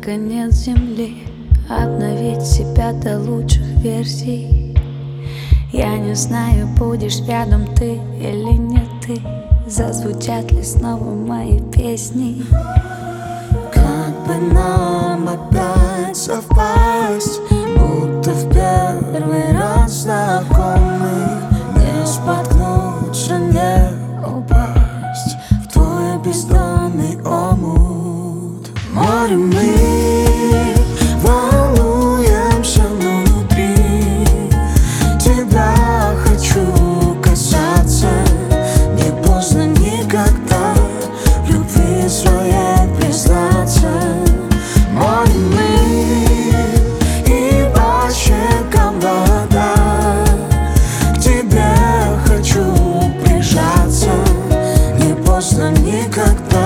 конец земли, обновить себя до лучших версий. Я не знаю, будешь рядом ты или не ты, зазвучат ли снова мои песни. Как бы нам опять совпасть, будто в первый раз знакомы, не споткнуться, не упасть в твой бездонный омут. Море мы волнуемся внутри, тебя хочу касаться, не поздно никогда в любви своей признаться. Море мы и по щекам вода, к тебе хочу прижаться, не поздно никогда.